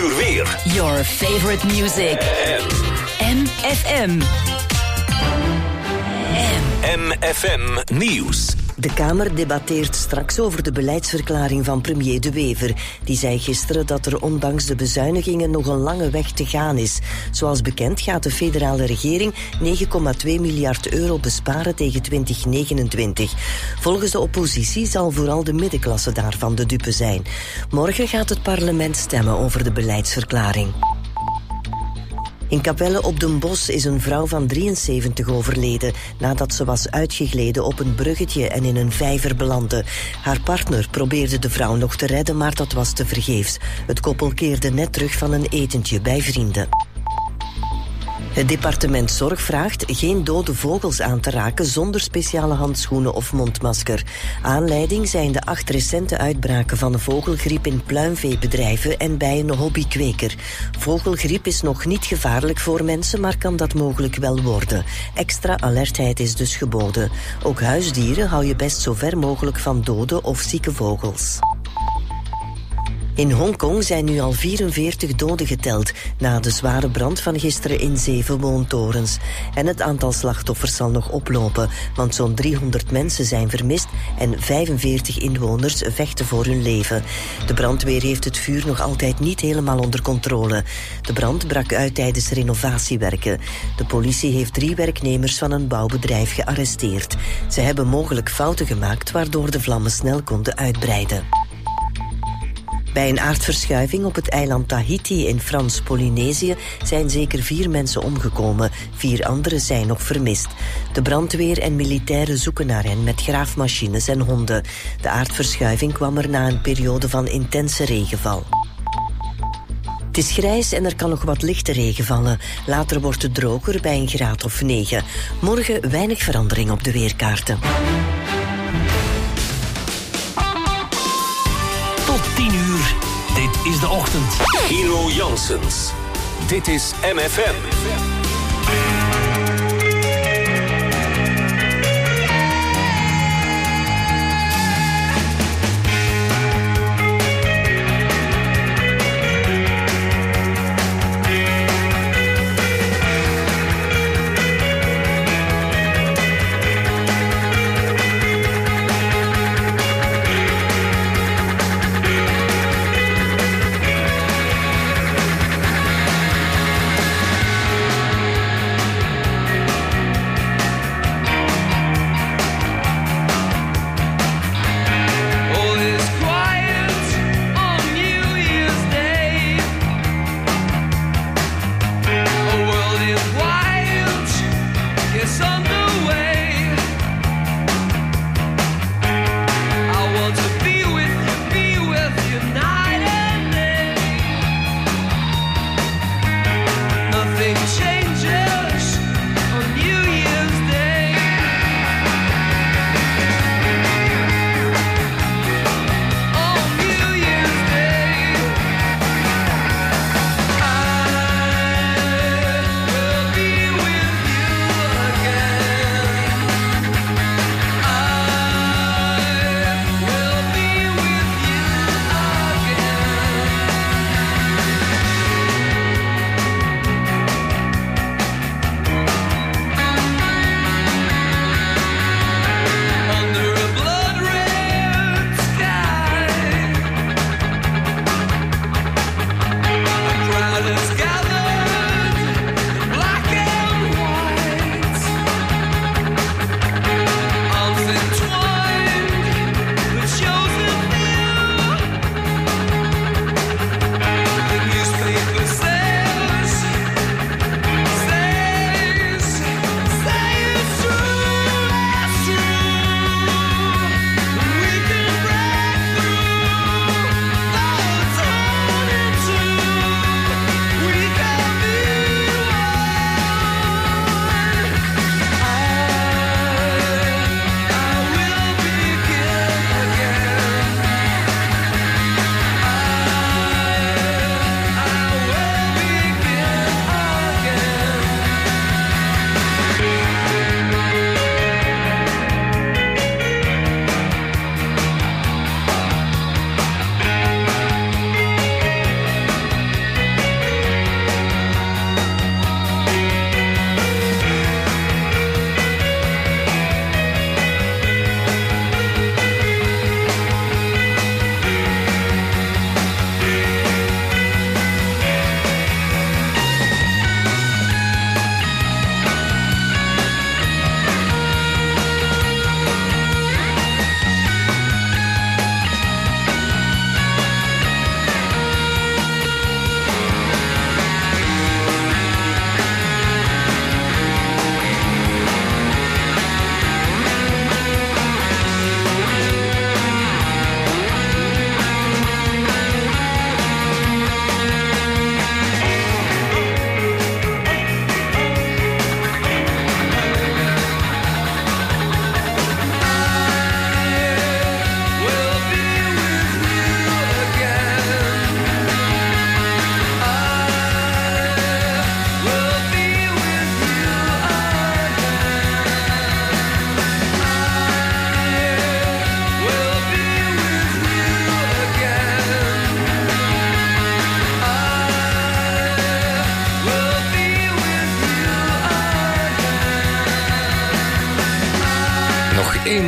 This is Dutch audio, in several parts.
uur weer. Your favorite music. MFM. MFM Nieuws. De Kamer debatteert straks over de beleidsverklaring van premier De Wever. Die zei gisteren dat er ondanks de bezuinigingen nog een lange weg te gaan is. Zoals bekend gaat de federale regering 9,2 miljard euro besparen tegen 2029. Volgens de oppositie zal vooral de middenklasse daarvan de dupe zijn. Morgen gaat het parlement stemmen over de beleidsverklaring. In Capelle op den Bosch is een vrouw van 73 overleden nadat ze was uitgegleden op een bruggetje en in een vijver belandde. Haar partner probeerde de vrouw nog te redden, maar dat was tevergeefs. Het koppel keerde net terug van een etentje bij vrienden. Het departement Zorg vraagt geen dode vogels aan te raken zonder speciale handschoenen of mondmasker. Aanleiding zijn de 8 recente uitbraken van de vogelgriep in pluimveebedrijven en bij een hobbykweker. Vogelgriep is nog niet gevaarlijk voor mensen, maar kan dat mogelijk wel worden. Extra alertheid is dus geboden. Ook huisdieren hou je best zo ver mogelijk van dode of zieke vogels. In Hongkong zijn nu al 44 doden geteld na de zware brand van gisteren in 7 woontorens. En het aantal slachtoffers zal nog oplopen, want zo'n 300 mensen zijn vermist en 45 inwoners vechten voor hun leven. De brandweer heeft het vuur nog altijd niet helemaal onder controle. De brand brak uit tijdens renovatiewerken. De politie heeft 3 werknemers van een bouwbedrijf gearresteerd. Ze hebben mogelijk fouten gemaakt waardoor de vlammen snel konden uitbreiden. Bij een aardverschuiving op het eiland Tahiti in Frans-Polynesië zijn zeker 4 mensen omgekomen. 4 anderen zijn nog vermist. De brandweer en militairen zoeken naar hen met graafmachines en honden. De aardverschuiving kwam er na een periode van intense regenval. Het is grijs en er kan nog wat lichte regen vallen. Later wordt het droger bij een graad of 9. Morgen weinig verandering op de weerkaarten. Tot 10 uur. Dit is de ochtend. Hero Janssens. Dit is MFM.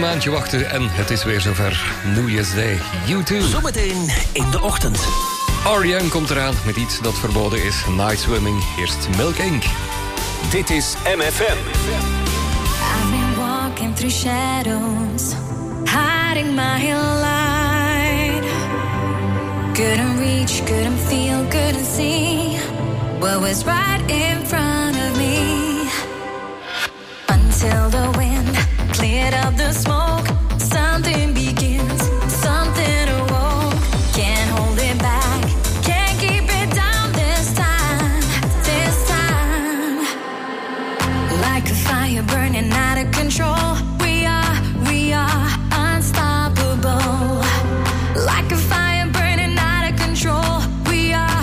maandje wachten en het is weer zover. New Year's Day, U2. Zometeen in de ochtend. R.E.M. komt eraan met iets dat verboden is. Night Swimming, eerst Milk Inc. Dit is MFM. I've been walking through shadows, hiding my light. Couldn't reach, couldn't feel, couldn't see what was right in front of me. Until the wind cleared up the smoke, something begins, something awoke. Can't hold it back, can't keep it down this time, this time. Like a fire burning out of control, we are unstoppable. Like a fire burning out of control, we are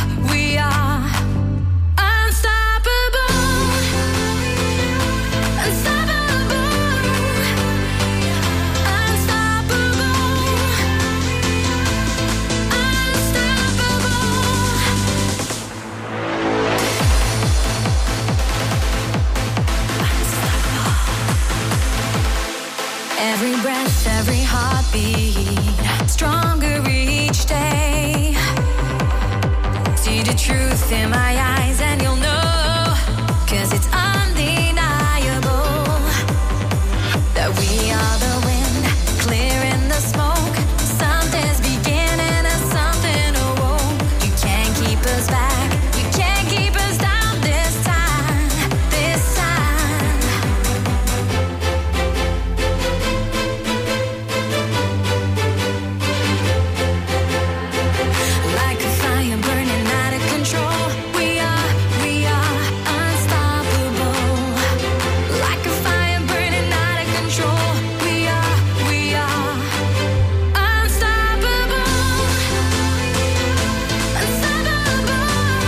unstoppable. Unstoppable. Unstoppable. Every breath, every heartbeat, stronger each day. See the truth in my eyes and you'll know, 'cause it's undeniable that we are the wind, clearing the smoke. Something's beginning and something awoke. You can't keep us back, you can't keep us down this time, this time. Like a fire burning out of control, we are unstoppable. Like a fire burning out of control, we are unstoppable. Unstoppable.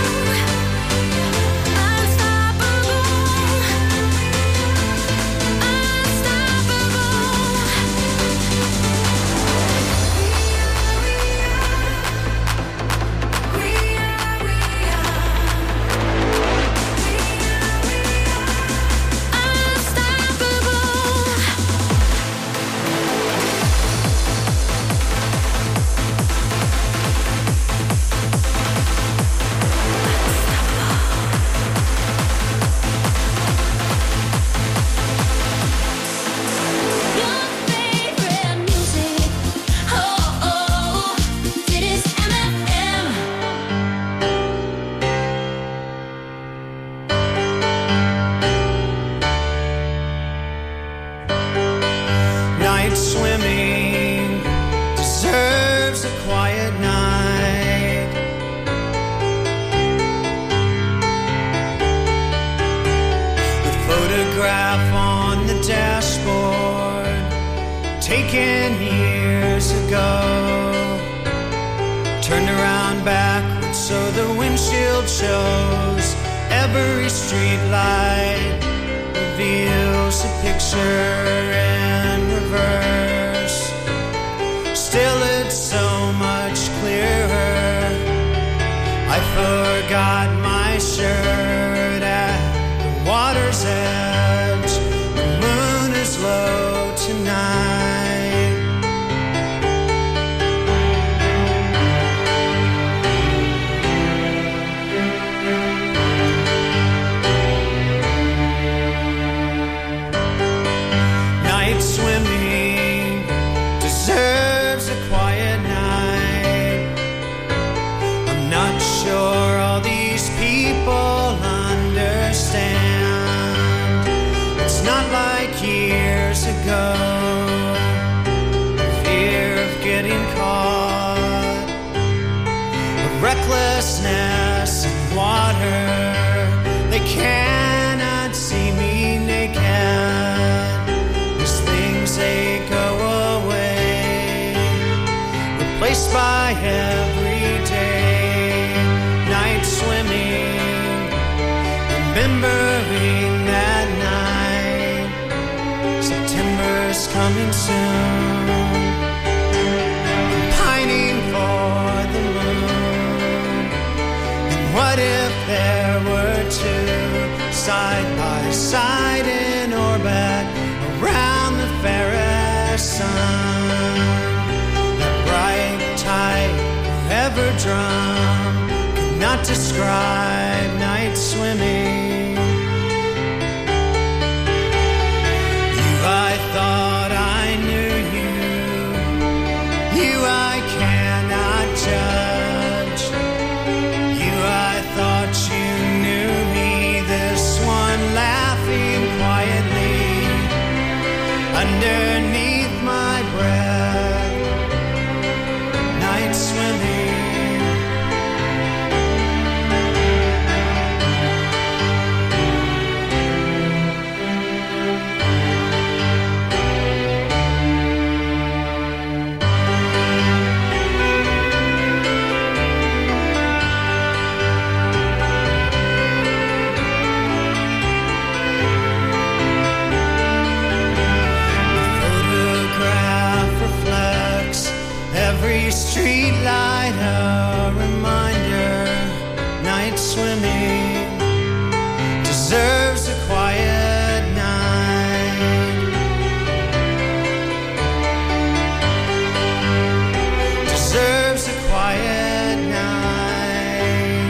Your favorite music, oh oh, dit is MFM. Night swimming deserves a quiet night. The photograph on the dashboard, taken years ago, turned around backwards so the windshield shows. Every street light reveals a picture in reverse. Still it's so much clearer. I forgot my shirt at the water's edge. The moon is low tonight. Night swimming deserves a quiet night. I'm not sure all these people understand. It's not like years ago. Fear of getting caught, of recklessness in water. They cannot see me naked. These things, they go away, replaced by everyday. Night swimming, remembering that night. September's coming soon. I'm pining for the moon. And what if there were two side by side in orbit around the Ferris drum cannot describe night swimming. You, I thought I knew you. You, I cannot judge. You, I thought you knew me. This one laughing quietly underneath my breath. Night swimming. Every street light a reminder. Night swimming deserves a quiet night. Deserves a quiet night.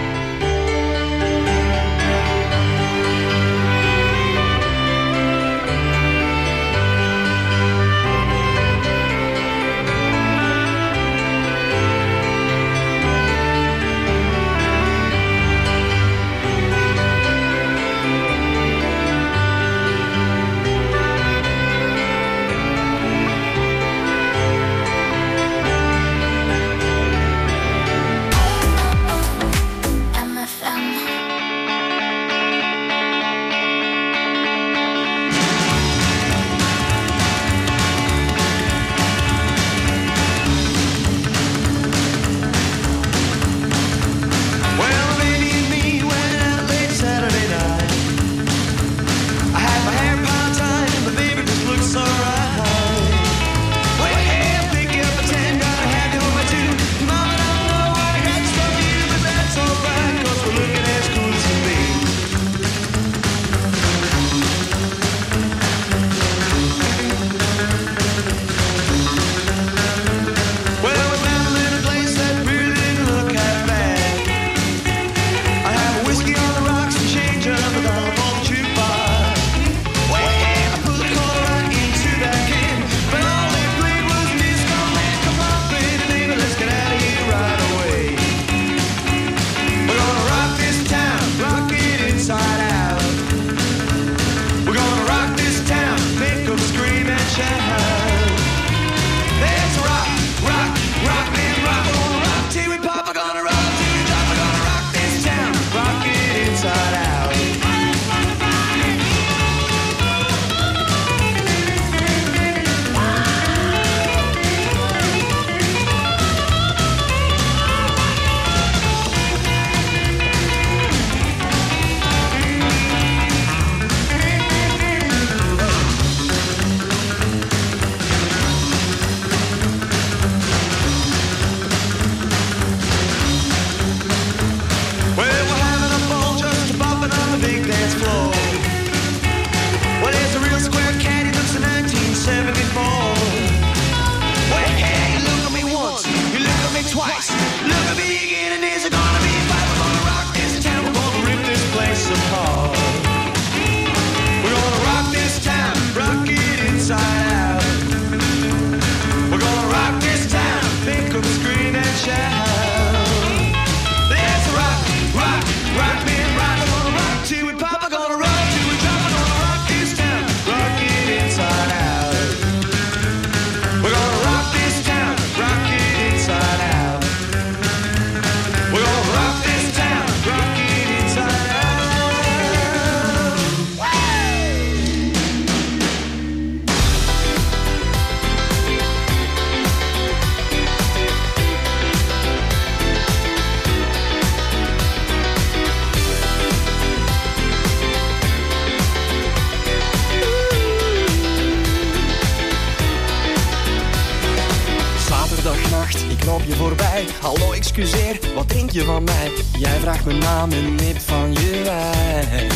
Hallo, excuseer, wat drink je van mij? Jij vraagt mijn naam en nipt van je wijn.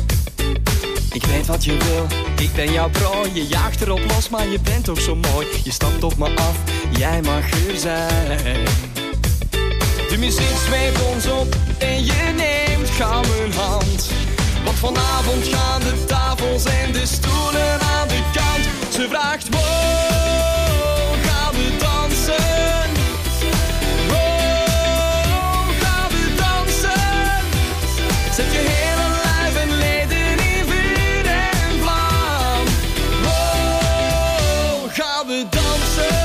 Ik weet wat je wil, ik ben jouw prooi. Je jaagt erop los, maar je bent ook zo mooi. Je stapt op me af, jij mag er zijn. De muziek zweept ons op en je neemt gauw mijn hand. Want vanavond gaan de tafels en de stoelen aan de kant. Ze vraagt, wow, gaan we dansen? Wow, gaan we dansen? Zet je hele lijf en leden in vuur en vlam. Wow, gaan we dansen?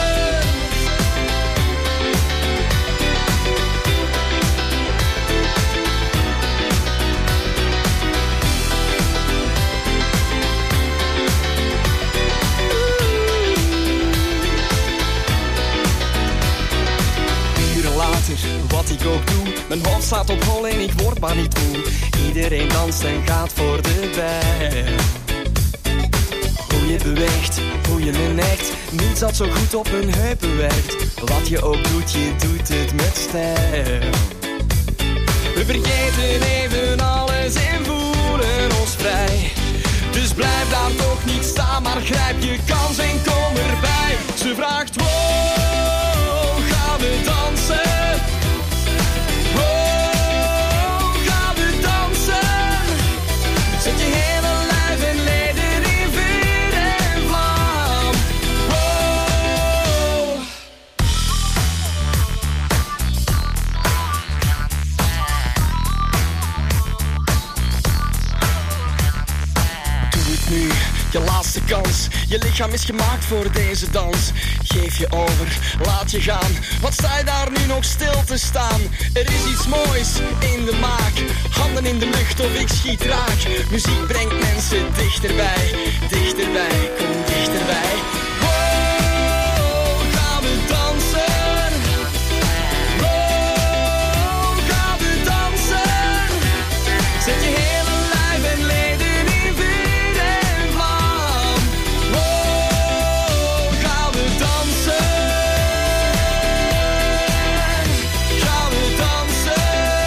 Wat ik ook doe, mijn hoofd staat op hol en ik word maar niet moe. Iedereen danst en gaat voor de bij. Hoe je beweegt, hoe je me neigt, niets dat zo goed op mijn heupen werkt. Wat je ook doet, je doet het met stijl. We vergeten even alles en voelen ons vrij. Dus blijf daar toch niet staan, maar grijp je kans en kom erbij. Ze vraagt, wow, gaan we dansen? Zet je hele lijf en leden in vuur en vlam. Wow. Doe het nu, je laatste kans. Je lichaam is gemaakt voor deze dans. Geef je over, laat je gaan. Wat sta je daar nu nog stil te staan? Er is iets moois in de maak. Handen in de lucht of ik schiet raak. Muziek brengt mensen dichterbij. Dichterbij, kom dichterbij. Wow, gaan we dansen? Wow, gaan we dansen? Zet je hele lijf en leden in vuur en vlam. Wow, gaan we dansen? Gaan we dansen?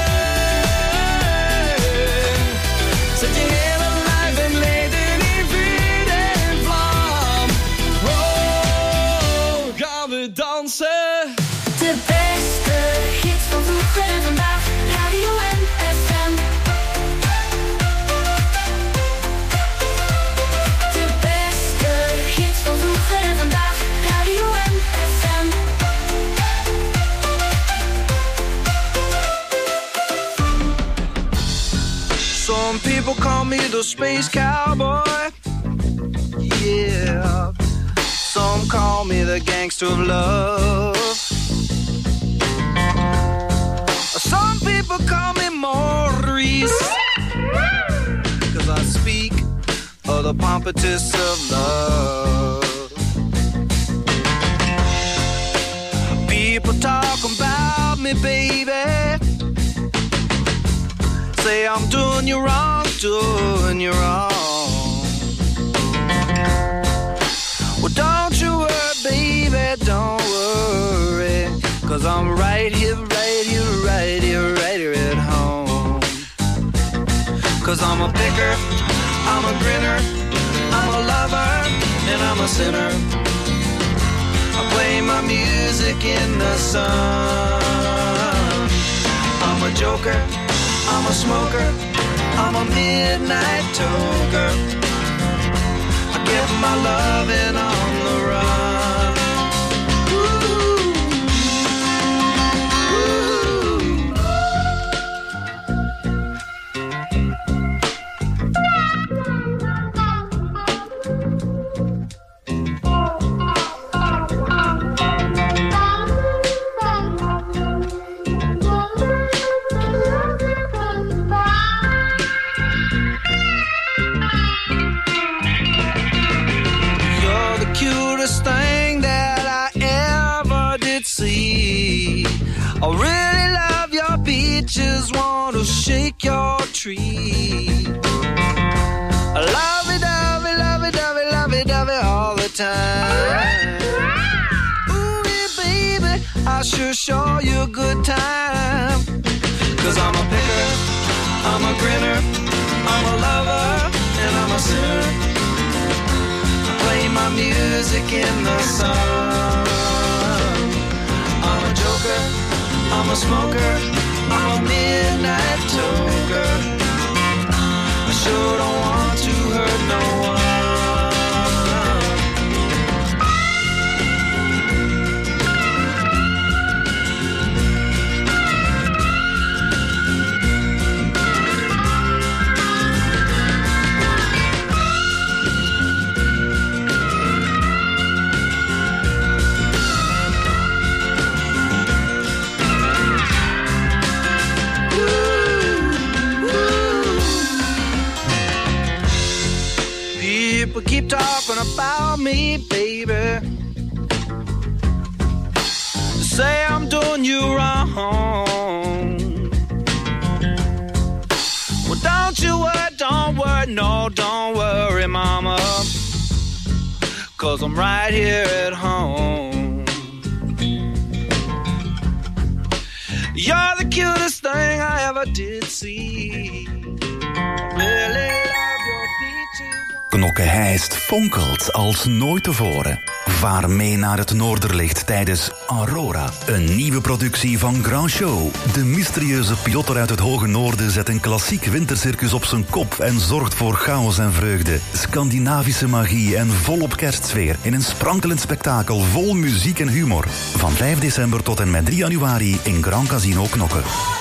Zet je hele lijf en leden in vuur en vlam. Wow, gaan we dansen? De beste hits van vroeger en vandaag, Radio FM. De beste hits van vroeger en vandaag, Radio FM. Some people call me the space cowboy. Yeah. Some call me the gangster of love. Some people call me Maurice, 'cause I speak of the pompatus of love. People talk about me, baby. Say I'm doing you wrong, doing you wrong. Well, don't you worry, baby, don't worry, 'cause I'm right here, right here, right here, right here at home. 'Cause I'm a picker, I'm a grinner, I'm a lover, and I'm a sinner. I play my music in the sun. I'm a joker, I'm a smoker, I'm a midnight toker. I give my loving on the run. Thing that I ever did see. I really love your beaches, wanna shake your tree. I love it, love it, love it, love it, love it, love it all the time. Ooh, yeah, baby, I sure show you a good time. 'Cause I'm a picker, I'm a grinner, I'm a lover, and I'm a sinner. Play my music in the sun. I'm a joker, I'm a smoker, talking about me, baby. Say I'm doing you wrong. Well, don't you worry, don't worry, no, don't worry, mama. 'Cause I'm right here at home. You're the cutest thing I ever did see. Really love your peaches. Knokke-Heist fonkelt als nooit tevoren. Vaar mee naar het Noorderlicht tijdens Aurora, een nieuwe productie van Grand Show. De mysterieuze piloter uit het hoge noorden zet een klassiek wintercircus op zijn kop en zorgt voor chaos en vreugde, Scandinavische magie en volop kerstsfeer in een sprankelend spektakel vol muziek en humor. Van 5 december tot en met 3 januari in Grand Casino Knokke.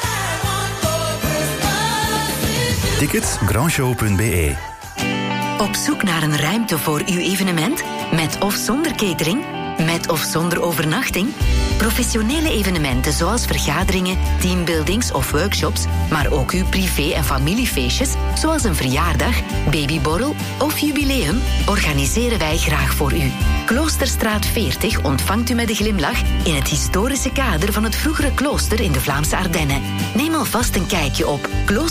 Tickets grandshow.be. Op zoek naar een ruimte voor uw evenement? Met of zonder catering? Met of zonder overnachting? Professionele evenementen zoals vergaderingen, teambuildings of workshops, maar ook uw privé- en familiefeestjes, zoals een verjaardag, babyborrel of jubileum, organiseren wij graag voor u. Kloosterstraat 40 ontvangt u met een glimlach in het historische kader van het vroegere klooster in de Vlaamse Ardennen. Neem alvast een kijkje op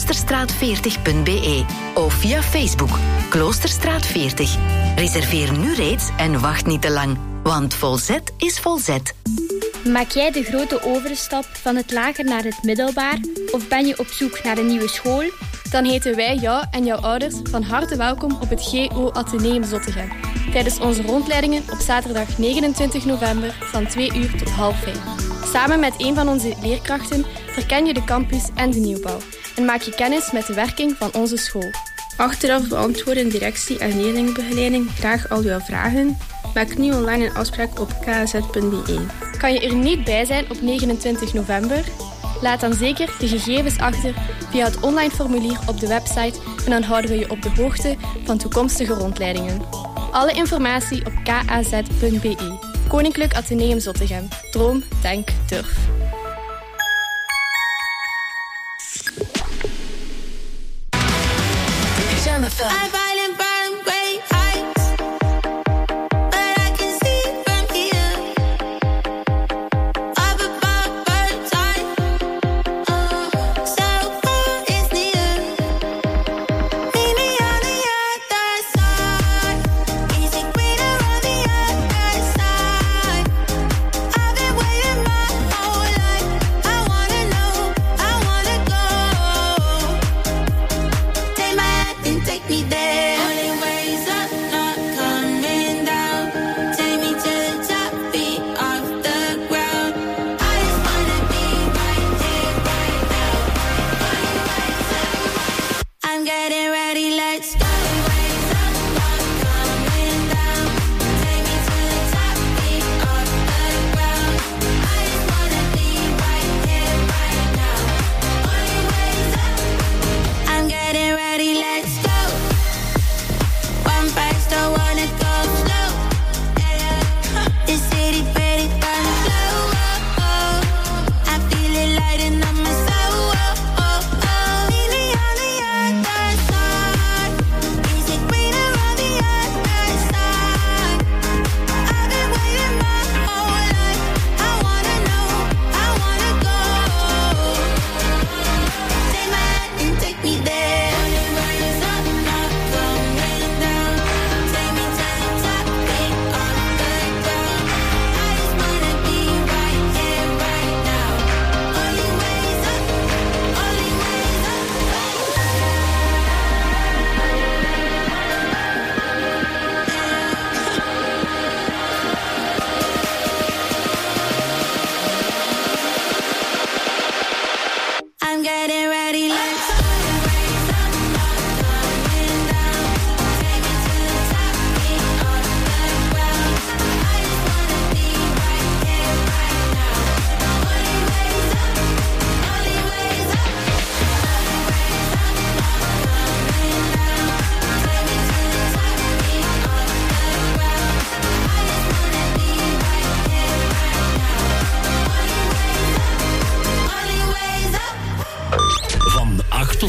kloosterstraat40.be of via Facebook Kloosterstraat 40. Reserveer nu reeds en wacht niet te lang, want volzet is volzet. Maak jij de grote overstap van het lager naar het middelbaar of ben je op zoek naar een nieuwe school? Dan heten wij jou en jouw ouders van harte welkom op het GO Atheneum Zottegem. Tijdens onze rondleidingen op zaterdag 29 november van 2 uur tot 4:30. Samen met een van onze leerkrachten verken je de campus en de nieuwbouw en maak je kennis met de werking van onze school. Achteraf beantwoorden directie en leerlingenbegeleiding graag al uw vragen. Maak nu online een afspraak op kz.be. Kan je er niet bij zijn op 29 november? Laat dan zeker de gegevens achter via het online formulier op de website en dan houden we je op de hoogte van toekomstige rondleidingen. Alle informatie op kaz.be. Koninklijk Atheneum Zottegem. Droom, denk, durf. Take me there.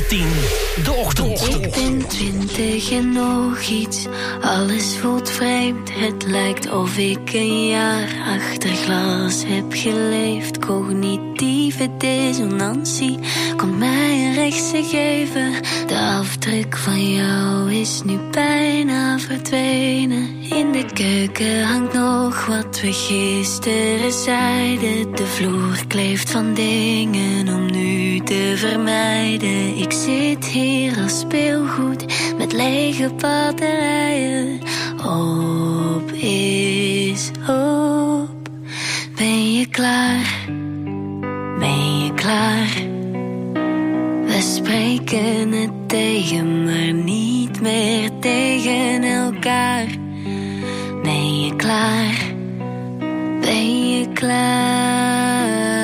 10, de ochtend. Ik ben 20 en nog iets, alles voelt vreemd. Het lijkt of ik een jaar achter glas heb geleefd. Cognitieve dissonantie komt mij een rechtse geven. De afdruk van jou is nu bijna verdwenen. In de keuken hangt nog wat we gisteren zeiden. De vloer kleeft van dingen om nu te vermijden. Ik zit hier als speelgoed met lege batterijen. Op is op. Ben je klaar? Ben je klaar? We spreken het tegen, maar niet meer tegen elkaar. Ben je klaar? Ben je klaar?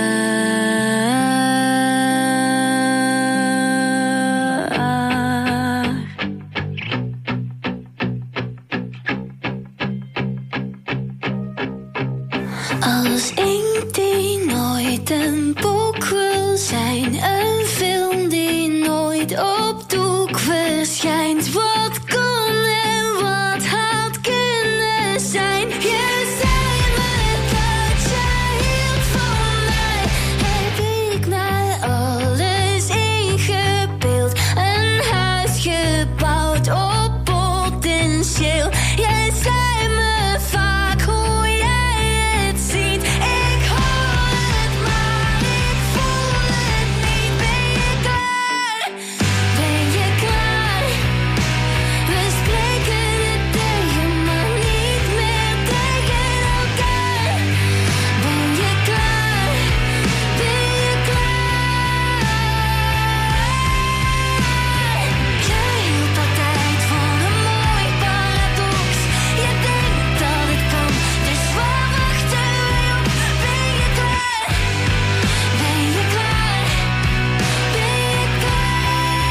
Als ik die nooit een boek wil zijn, een film die nooit op doek verschijnt. Wat kon en wat had kunnen zijn? Je zei me dat jij hield van mij. Heb ik mij alles ingebeeld? Een huis gebouwd op potentieel. Jij zei me vaak hoe jij het ziet. Ik hoor het, maar ik voel het niet. Ben je klaar? Ben je klaar? We spreken het tegen, maar niet meer tegen elkaar. Ben je klaar? Ben je klaar? Jij hield altijd van een mooi paradox. Je denkt dat het kan, dus waar wachten wij op? Ben je klaar? Ben je klaar? Ben je klaar?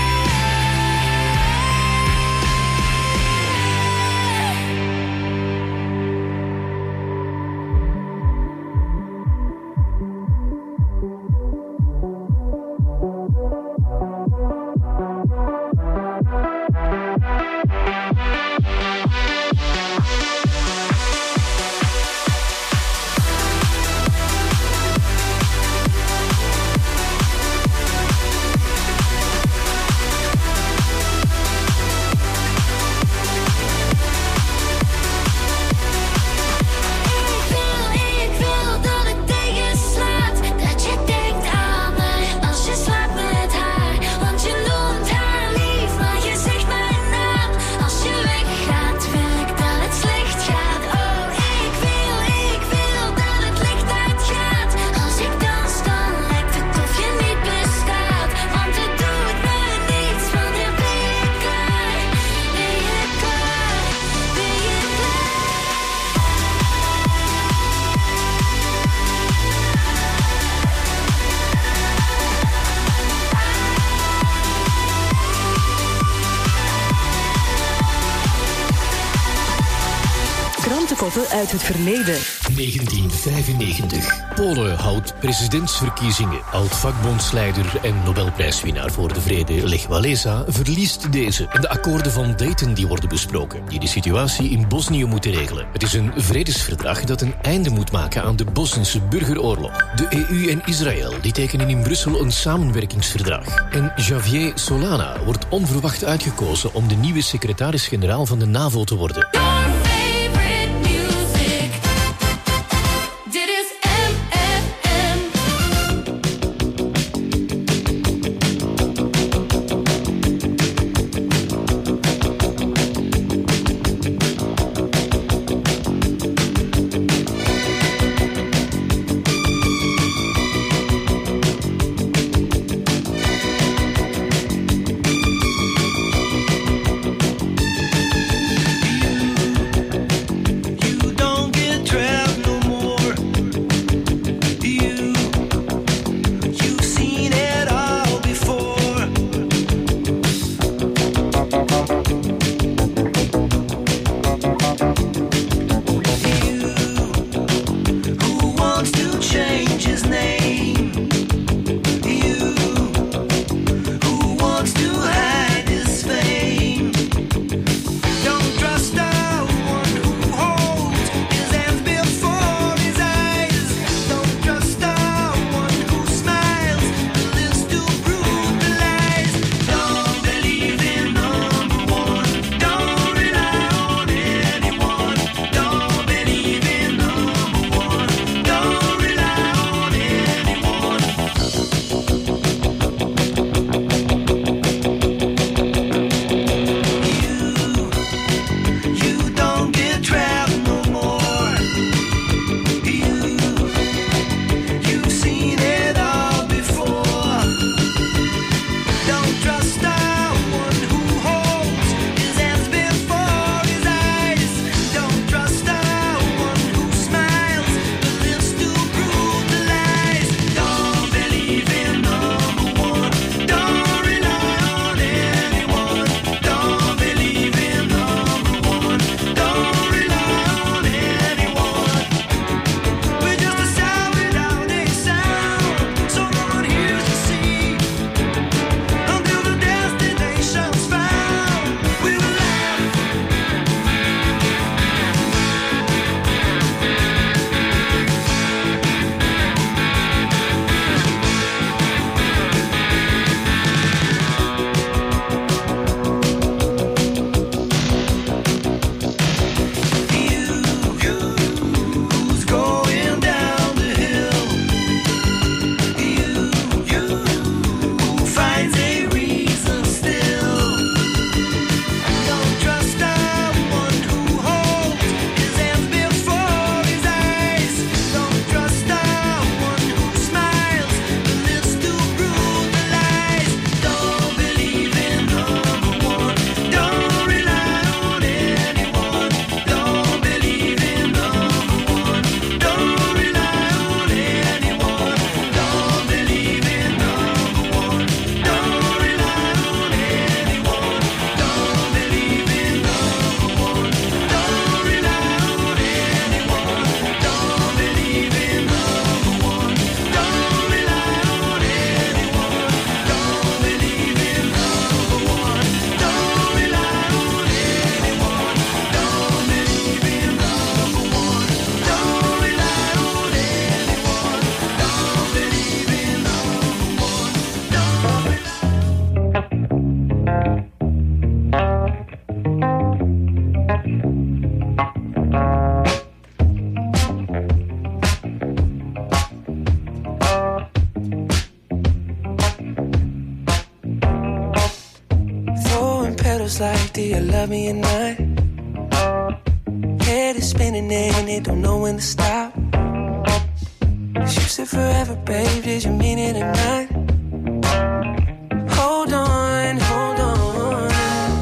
Ik wil dat het tegenslaat. Dat je denkt aan mij als je slaapt met haar. Want je noemt haar lief, maar je zegt mijn naam. Als je weggaat, wil ik dat het slecht gaat. Oh, ik wil dat het licht uitgaat. Als ik dans, dan lijkt het of je niet bestaat. Want het doet me niets, wanneer ben je klaar? Ben je klaar? Ben je klaar? Krantenkoppen uit het verleden. 1995. Polen houdt presidentsverkiezingen. Oud-vakbondsleider en Nobelprijswinnaar voor de vrede Lech Walesa verliest deze. En de akkoorden van Dayton die worden besproken, die de situatie in Bosnië moeten regelen. Het is een vredesverdrag dat een einde moet maken aan de Bosnische burgeroorlog. De EU en Israël die tekenen in Brussel een samenwerkingsverdrag. En Javier Solana wordt onverwacht uitgekozen om de nieuwe secretaris-generaal van de NAVO te worden. Favorite music. Dit is MFM. was like, do you love me or not? Head is spinning and it don't know when to stop. You said forever, babe, did you mean it or not? Hold on, hold on.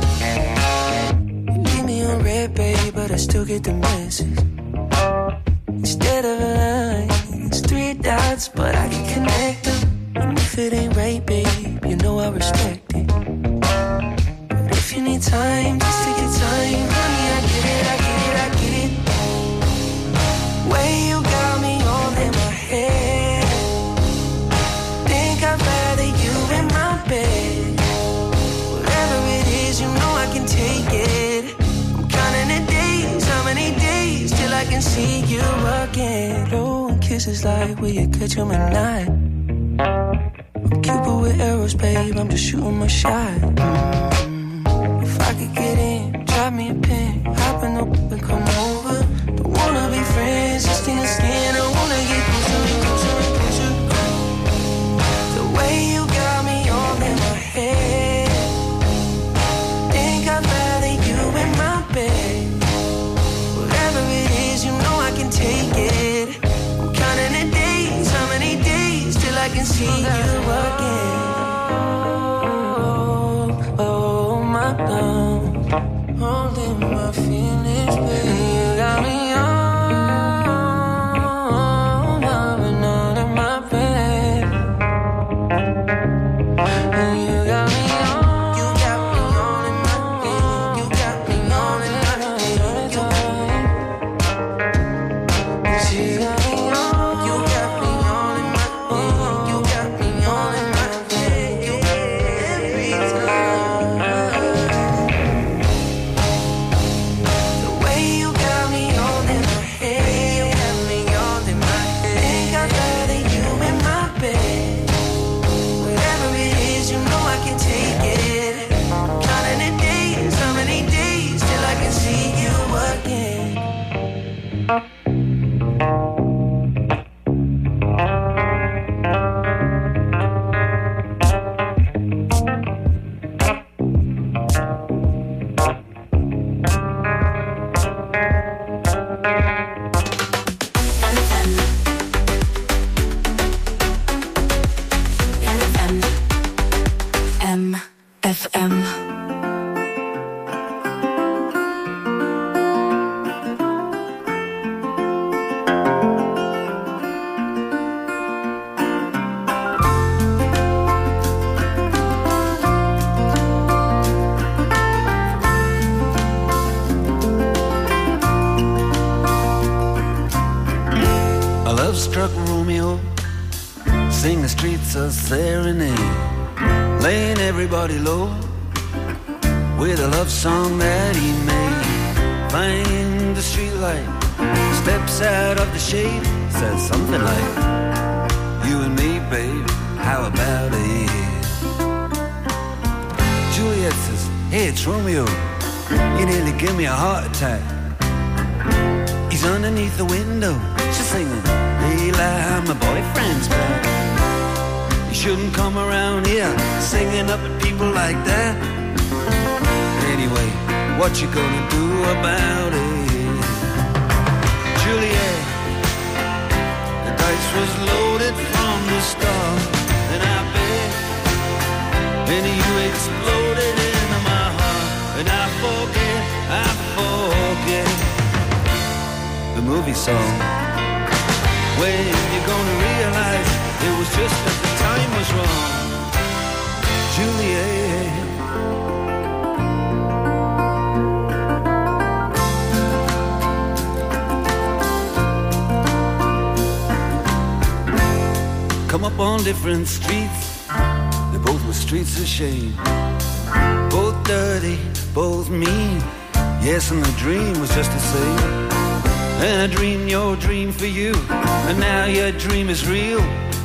You leave me on red, babe, but I still get the message. Instead of a line, it's 3 dots, but I can connect them. And if it ain't right, babe, you know I respect it. But if you need time, just take your time. Honey, I get it, I get it, I get it. Way you got me all in my head. Think I'd rather you in my bed. Whatever it is, you know I can take it. I'm counting the days, how many days till I can see you again. Oh, and kisses like, will you catch 'em at night? I'm Cupid with arrows, babe, I'm just shooting my shot. If I could get in, drop me a pin, hop in the whip and come over. Don't wanna be friends, just in the skin, I wanna get closer, closer, closer. The way you got me all in my head. Think I'd rather you in my bed. Whatever it is, you know I can take it. I'm counting the days, how many days till I can see you again. Oh, my love, holding my feelings, baby. You got me on, loving all in my bed. You got me on, you got me on in my bed. You got me on in my bed. You got me on, you got me on in my bed. You got me on in my bed. Every time. The way you got me all in my head. You got me all in my head. Think I'd rather you in my bed. Whatever it is, you know I can take it. Counting the days, how many days till I can see you again. FM. A love-struck Romeo sing the streets a serenade, laying everybody low with a love song that he made. Find the streetlight, steps out of the shade, says something like, you and me, babe, how about it? Juliet says, hey, it's Romeo, you nearly give me a heart attack. He's underneath the window, she's singing, Leila, my boyfriend's back. You shouldn't come around here singing up at people like that. Anyway, what you gonna do about it? Juliet, the dice was loaded from the start, and I bet, and you exploded into my heart, and I forget the movie song. When you gonna realize it was just that the time was wrong, Juliet. Come up on different streets, they both were streets of shame. Both dirty, both mean, yes, and the dream was just the same. And I dreamed your dream for you, and now your dream is real.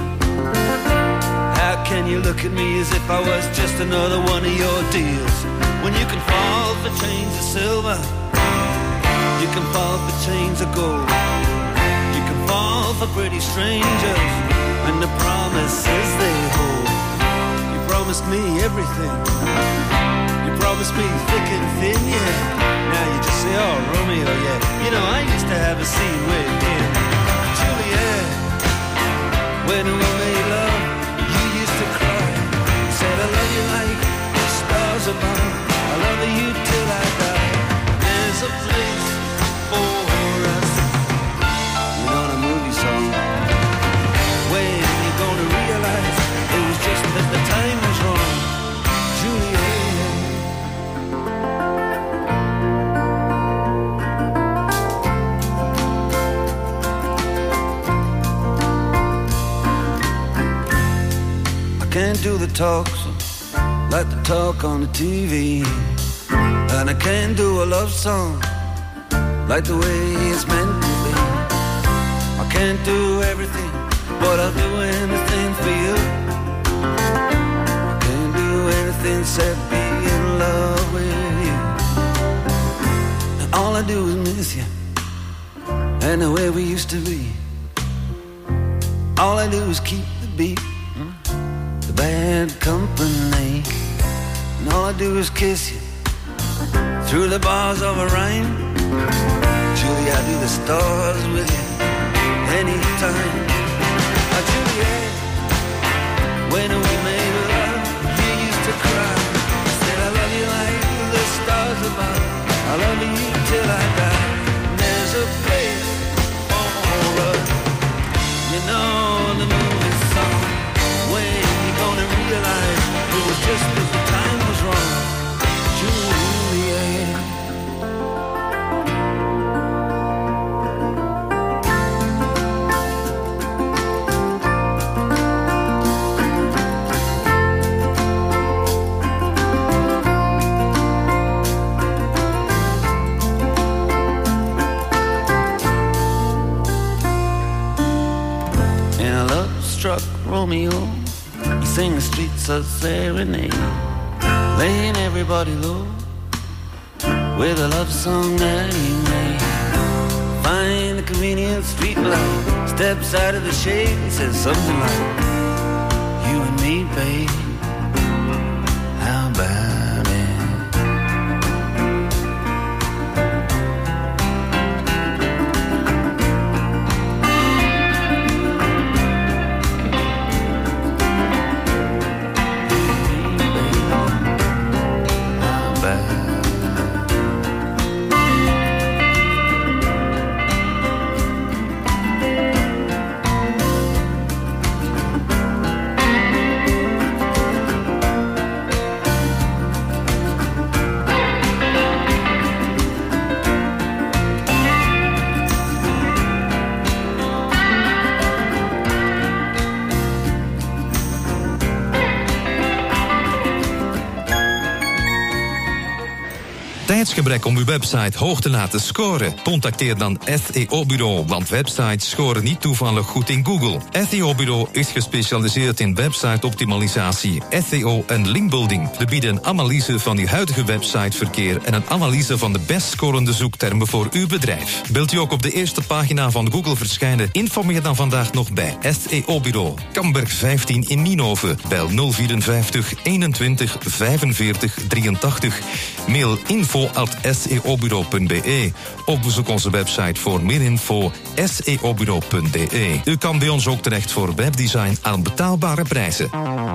How can you look at me as if I was just another one of your deals? When you can fall for chains of silver, you can fall for chains of gold, you can fall for pretty strangers and the promises they hold. You promised me everything, you promised must be thick and thin, yeah. Now you just say, oh, Romeo, yeah. You know, I used to have a scene with him. Juliet, when we made love, you used to cry. You said, I love you like the stars above. I love you till I die. There's a place for us. You know the movie song. When you gonna realize it was just that the time was wrong, Juliet. I can't do the talks like the talk on the TV, and I can't do a love song like the way it's meant to be. I can't do everything, but I'll do anything for you. I can't do anything except be in love with you. And all I do is miss you, and the way we used to be. All I do is keep the beat, the bad company. And all I do is kiss you through the bars of a rhyme. Julie, I do the stars with you anytime. Juliet, when we made love, you used to cry. Said I love you like the stars above. I love you till I die. And there's a place for us. You know the movie song. When you gonna realize it was just that the time was wrong, Juliet. Romeo, he sang the streets of serenade, laying everybody low with a love song that he made. Find the convenient street light, steps out of the shade and says something like, you and me, babe, how about it? Tijdsgebrek om uw website hoog te laten scoren? Contacteer dan SEO-bureau, want websites scoren niet toevallig goed in Google. SEO-bureau is gespecialiseerd in website-optimalisatie, SEO en linkbuilding. We bieden een analyse van uw huidige websiteverkeer en een analyse van de best scorende zoektermen voor uw bedrijf. Wilt u ook op de eerste pagina van Google verschijnen? Informeer dan vandaag nog bij SEO-bureau. Kamberg 15 in Nienhoven. Bel 054 21 45 83. Mail info@seobureau.be of bezoek onze website voor meer info seobureau.be. U kan bij ons ook terecht voor webdesign aan betaalbare prijzen.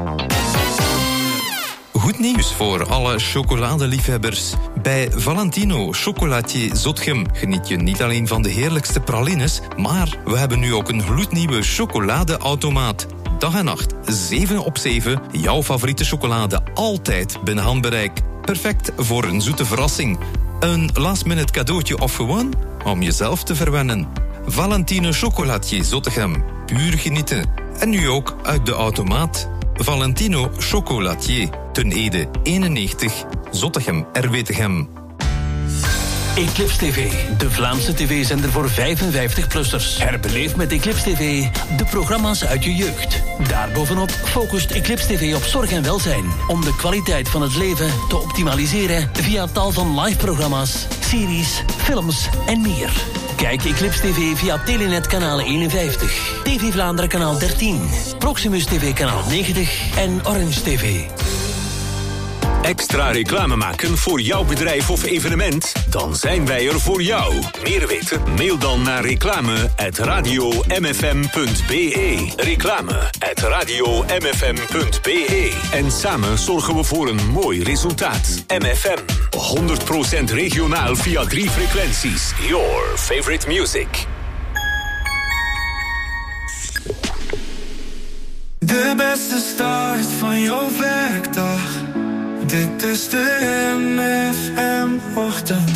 Goed nieuws voor alle chocoladeliefhebbers. Bij Valentino Chocolatier Zotgem geniet je niet alleen van de heerlijkste pralines, maar we hebben nu ook een gloednieuwe chocoladeautomaat. Dag en nacht, 7 op 7, jouw favoriete chocolade altijd binnen handbereik. Perfect voor een zoete verrassing. Een last-minute cadeautje of gewoon om jezelf te verwennen. Valentino Chocolatier Zottegem. Puur genieten. En nu ook uit de automaat. Valentino Chocolatier. Ten Ede 91. Zottegem RWTGem. Eclipse TV, de Vlaamse tv-zender voor 55-plussers. Herbeleef met Eclipse TV de programma's uit je jeugd. Daarbovenop focust Eclipse TV op zorg en welzijn. Om de kwaliteit van het leven te optimaliseren via tal van live-programma's, series, films en meer. Kijk Eclipse TV via Telenet kanaal 51, TV Vlaanderen kanaal 13, Proximus TV kanaal 90 en Orange TV. Extra reclame maken voor jouw bedrijf of evenement? Dan zijn wij er voor jou. Meer weten? Mail dan naar reclame@radiomfm.be. Reclame@radiomfm.be. En samen zorgen we voor een mooi resultaat. MFM. 100% regionaal via 3 frequenties. Your favorite music. De beste start van jouw werkdag. Dit is de MFM-ochtend.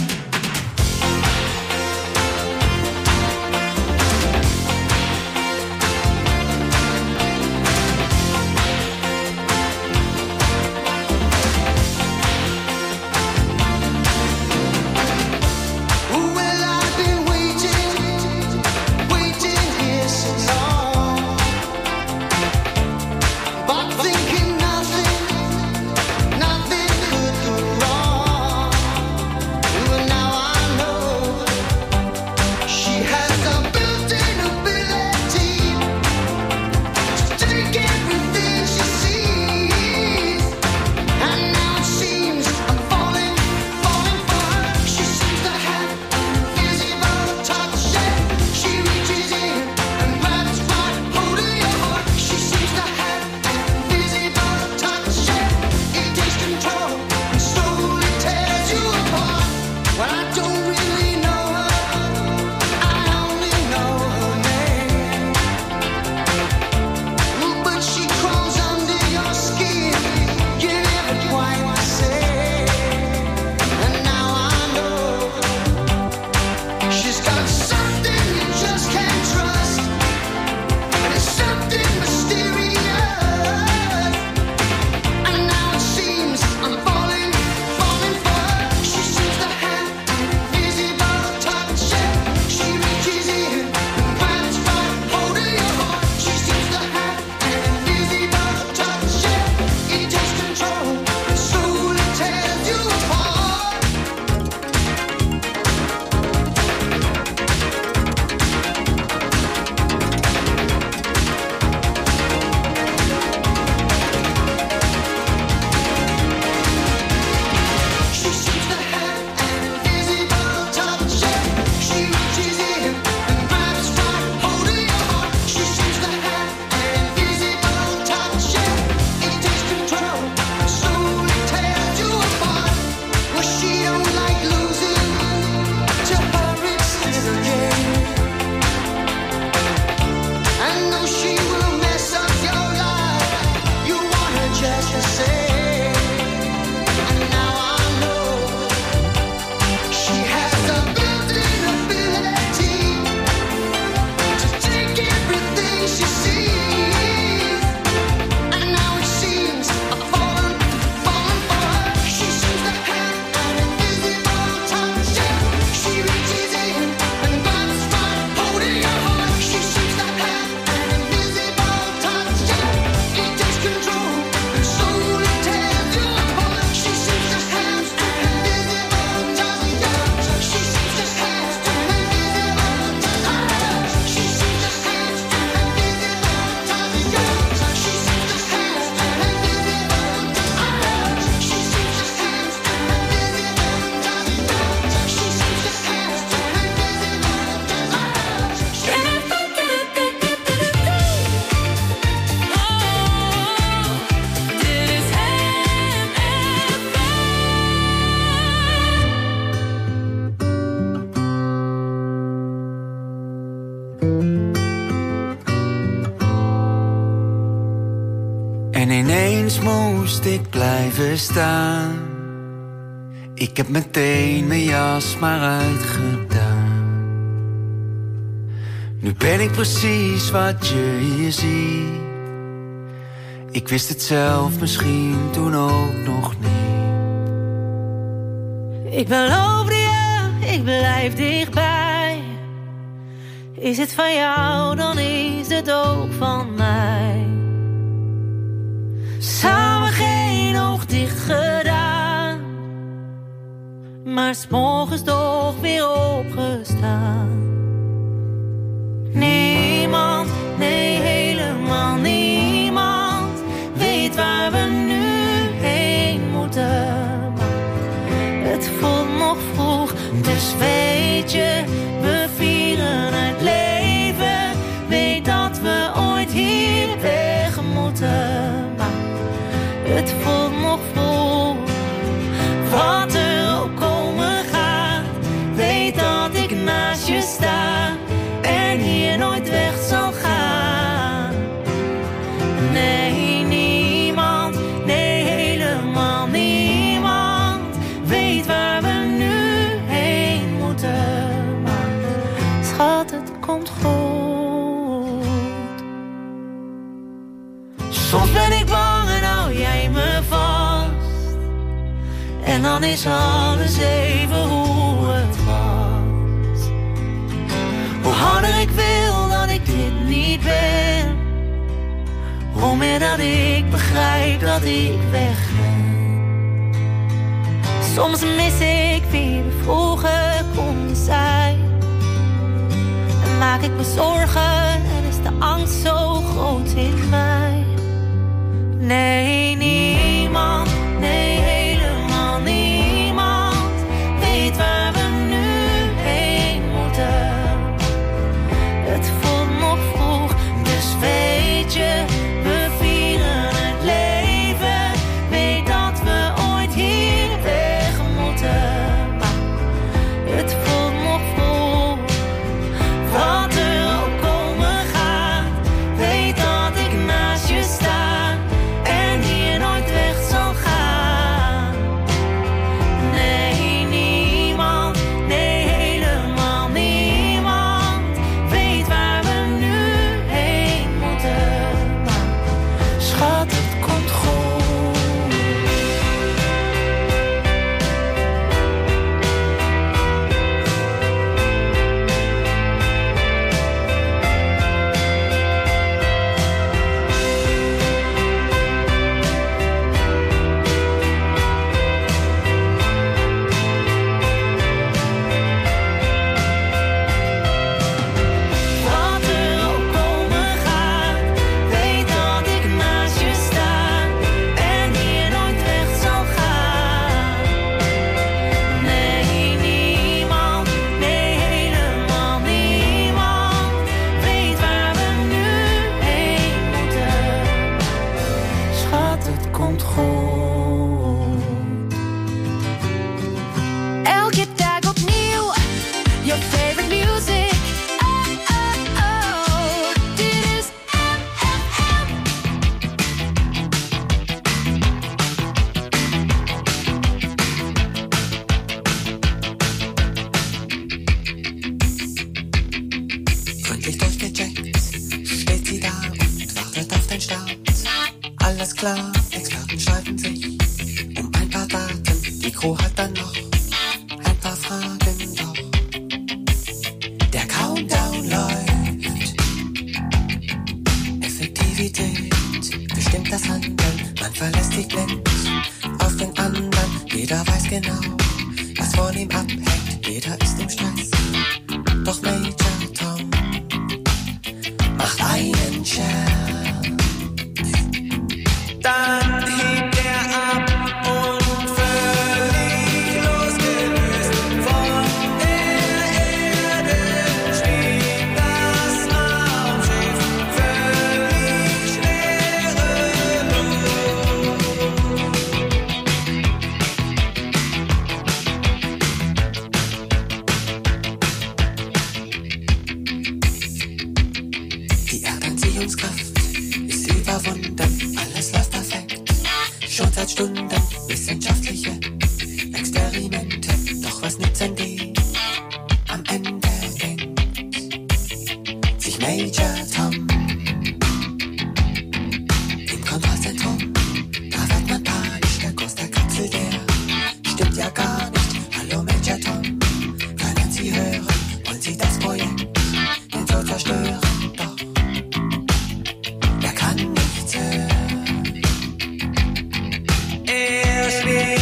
En ineens moest ik blijven staan. Ik heb meteen mijn jas maar uitgedaan. Nu ben ik precies wat je hier ziet. Ik wist het zelf misschien toen ook nog niet. Ik beloofde je, ik blijf dichtbij. Is het van jou, dan is het ook van mij. Samen geen oog dicht gedaan, maar 's morgens toch weer opgestaan. Niemand, nee helemaal niemand, weet waar we nu heen moeten. Dus weet je, we vieren het leven. Weet dat we ooit hier weg moeten. Maar het voelt nog vol. Wat er ook komen gaat. Weet dat ik naast je sta. En hier nooit weg zal gaan. Nee, niemand. Nee, helemaal niemand. Weet waar we nu heen moeten. Maar schat, het komt goed. Soms ben ik bang en hou jij me vast. En dan is alles even hoe het was. Hoe harder ik wil dat ik dit niet ben. Hoe meer dat ik begrijp dat ik weg ben. Soms mis ik wie we vroeger konden zijn. En maak ik me zorgen en is de angst zo groot in mij. Nee, niemand, nee, helemaal niemand weet waar we nu heen moeten. Het voelt nog vroeg, dus weet je, we vieren het leven. Weet dat we ooit hier weg moeten. Maar het voelt nog vroeg, wat er ook komen gaat. Weet dat ik naast je sta en hier nooit weg zal gaan. Nee, niemand, nee, helemaal niemand weet waar we nu heen moeten. Maar schat, het komt goed. Wat er ook komen gaat, weet dat ik naast je sta en hier nooit weg zal gaan. Nee, niemand, nee, helemaal niemand weet waar we nu heen moeten. Schat, het komt goed. Elke dag opnieuw, your favorite music. Dit is MFM. Gründlich durchgecheckt, steht sie da und wartet auf den Start. Alles klar, Experten streiten sich um ein paar Daten. Die Crew hat dann noch ein paar Fragen, doch der Countdown läuft. Effektivität bestimmt das Handeln. Man verlässt sich blind auf den anderen. Jeder weiß genau, was von ihm abhängt. Jeder ist im Stress, doch Major Tom macht einen Scherz. Dann hebt er ab und völlig losgelöst von der Erde steht das Raumschiff völlig schwerelos. Die Erdanziehungskraft ist überwunden, alles läuft perfekt. Schon seit Stunden wissenschaftliche Experimente. Doch was nützen die? Am Ende denkt sich Major Tom im Kontrollzentrum. Da wird man panisch, der Kurs der Kapsel, der stimmt ja gar nicht. Hallo Major Tom, können Sie hören? Wollen Sie das Projekt denn so zerstören? Doch er kann nichts hören. Er schwebt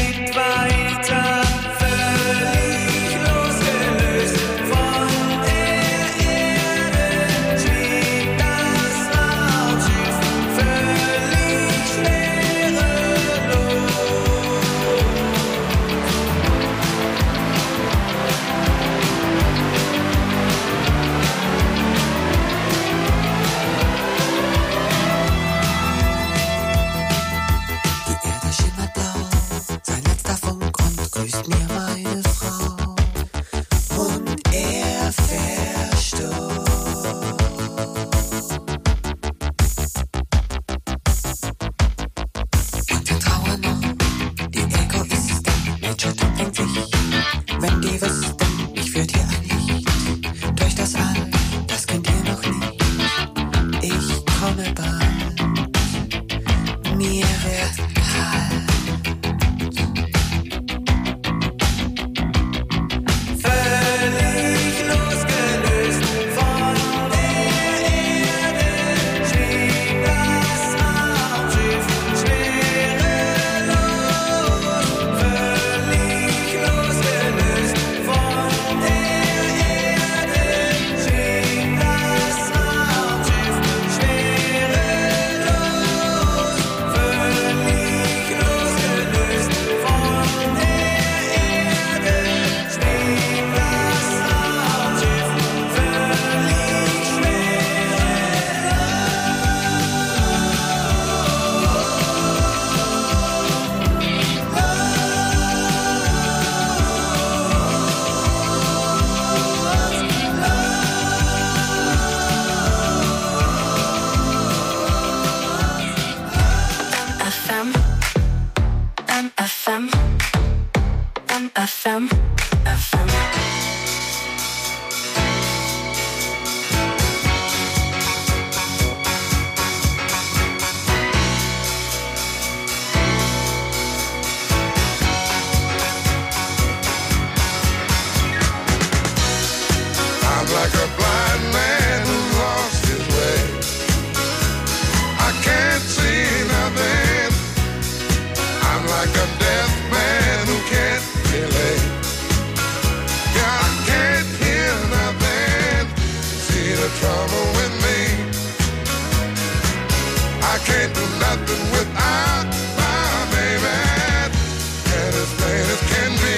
I can't do nothing without my baby. And as plain as can be,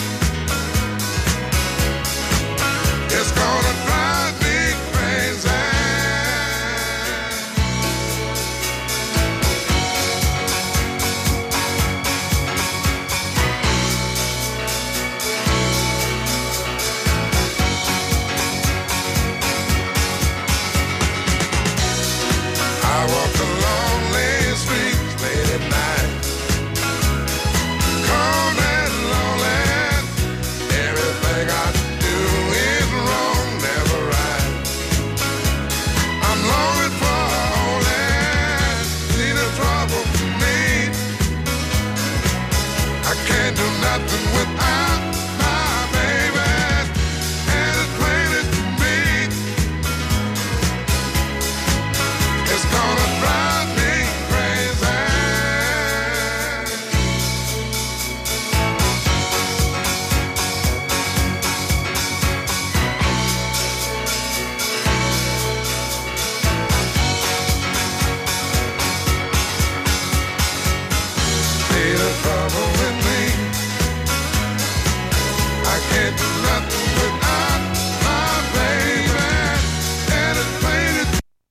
it's gonna drive me crazy. I walk the lonely streets late at night, cold and lonely. Everything I do is wrong, never right. I'm longing for only see the trouble for me. I can't do nothing without my baby, and it's plain as can be. It's gonna drive me crazy. See the trouble with me, I can't do nothing without my baby, and it's plain as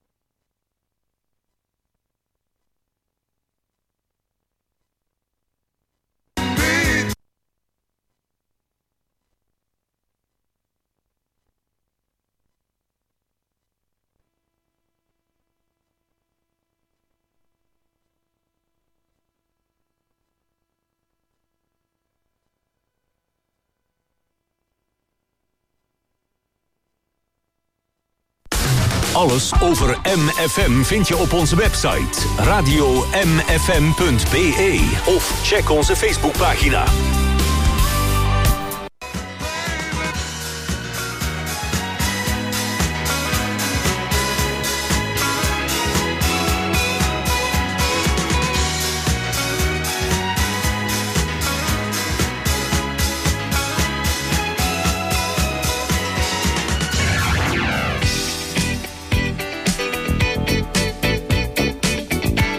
Alles over MFM vind je op onze website radiomfm.be of check onze Facebookpagina.